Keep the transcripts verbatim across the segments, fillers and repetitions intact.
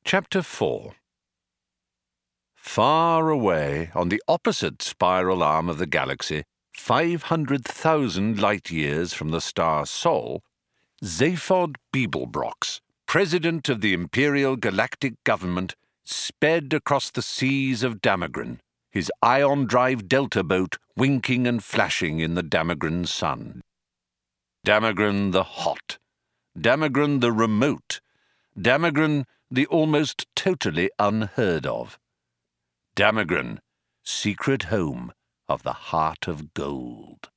Chapter four. Far away, on the opposite spiral arm of the galaxy, five hundred thousand light-years from the star Sol, Zaphod Beeblebrox, President of the Imperial Galactic Government, sped across the seas of Damagran, his ion-drive delta boat winking and flashing in the Damagran sun. Damagran the hot, Damagran the remote, Damagran the almost totally unheard of. Damagran, secret home of the Heart of Gold.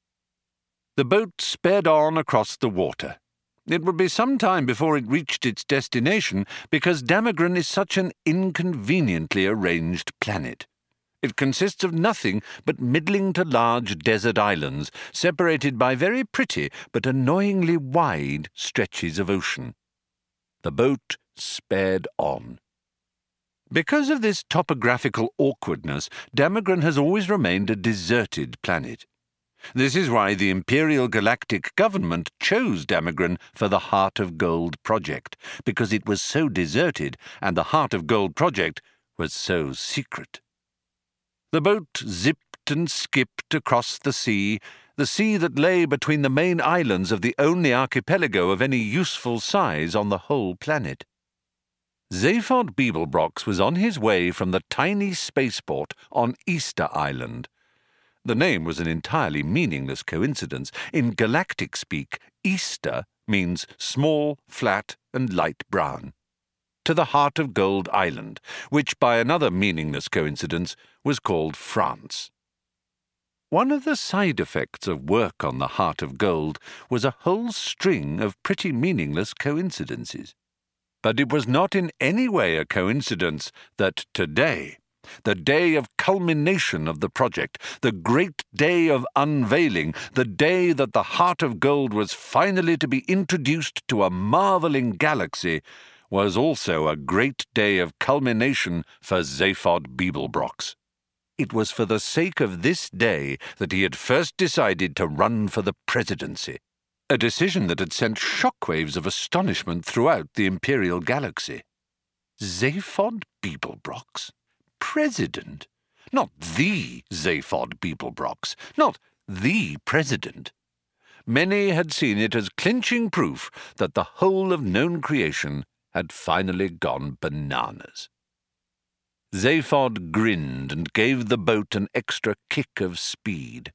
The boat sped on across the water. It would be some time before it reached its destination because Damagran is such an inconveniently arranged planet. It consists of nothing but middling to large desert islands, separated by very pretty but annoyingly wide stretches of ocean. The boat sped on. Because of this topographical awkwardness, Damagran has always remained a deserted planet. This is why the Imperial Galactic Government chose Damagran for the Heart of Gold project, because it was so deserted and the Heart of Gold project was so secret. The boat zipped and skipped across the sea, the sea that lay between the main islands of the only archipelago of any useful size on the whole planet. Zaphod Beeblebrox was on his way from the tiny spaceport on Easter Island. The name was an entirely meaningless coincidence. In galactic speak, Easter means small, flat, and light brown. To the Heart of Gold Island, which by another meaningless coincidence was called France. One of the side effects of work on the Heart of Gold was a whole string of pretty meaningless coincidences. But it was not in any way a coincidence that today, the day of culmination of the project, the great day of unveiling, the day that the Heart of Gold was finally to be introduced to a marveling galaxy, was also a great day of culmination for Zaphod Beeblebrox. It was for the sake of this day that he had first decided to run for the presidency, a decision that had sent shockwaves of astonishment throughout the Imperial Galaxy. Zaphod Beeblebrox? President? Not the Zaphod Beeblebrox, not the president. Many had seen it as clinching proof that the whole of known creation had finally gone bananas. Zaphod grinned and gave the boat an extra kick of speed.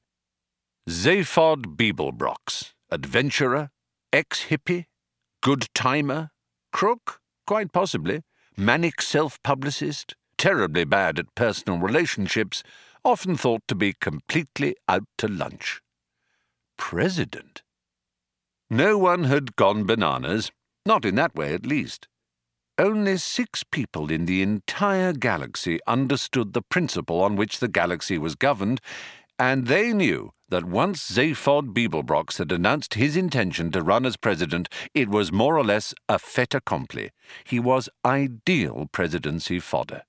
Zaphod Beeblebrox, adventurer, ex-hippie, good-timer, crook, quite possibly, manic self-publicist, terribly bad at personal relationships, often thought to be completely out to lunch. President? No one had gone bananas, not in that way at least. Only six people in the entire galaxy understood the principle on which the galaxy was governed, and they knew that once Zaphod Beeblebrox had announced his intention to run as president, it was more or less a fait accompli. He was ideal presidency fodder.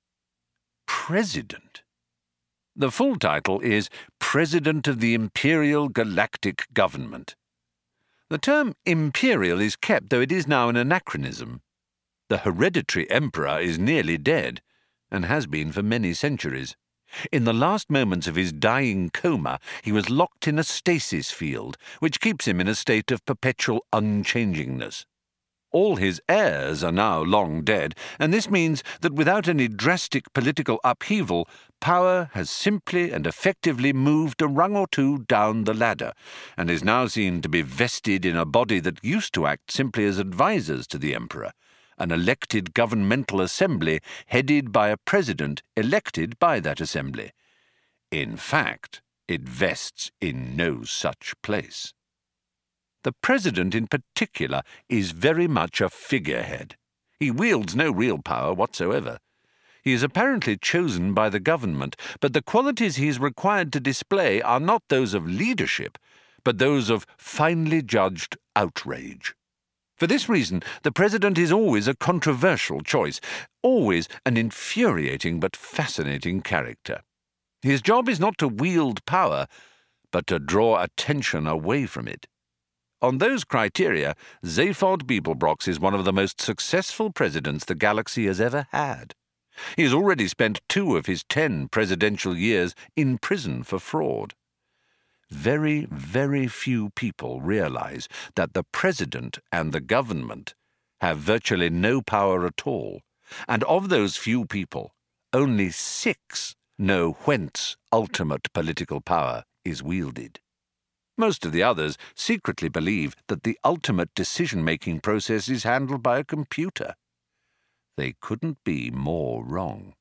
President? The full title is President of the Imperial Galactic Government. The term imperial is kept, though it is now an anachronism. The hereditary emperor is nearly dead, and has been for many centuries. In the last moments of his dying coma, he was locked in a stasis field, which keeps him in a state of perpetual unchangingness. All his heirs are now long dead, and this means that without any drastic political upheaval, power has simply and effectively moved a rung or two down the ladder, and is now seen to be vested in a body that used to act simply as advisers to the emperor, an elected governmental assembly headed by a president elected by that assembly. In fact, it vests in no such place. The president in particular is very much a figurehead. He wields no real power whatsoever. He is apparently chosen by the government, but the qualities he is required to display are not those of leadership, but those of finely judged outrage. For this reason, the president is always a controversial choice, always an infuriating but fascinating character. His job is not to wield power, but to draw attention away from it. On those criteria, Zaphod Beeblebrox is one of the most successful presidents the galaxy has ever had. He has already spent two of his ten presidential years in prison for fraud. Very, very few people realize that the president and the government have virtually no power at all, and of those few people, only six know whence ultimate political power is wielded. Most of the others secretly believe that the ultimate decision-making process is handled by a computer. They couldn't be more wrong.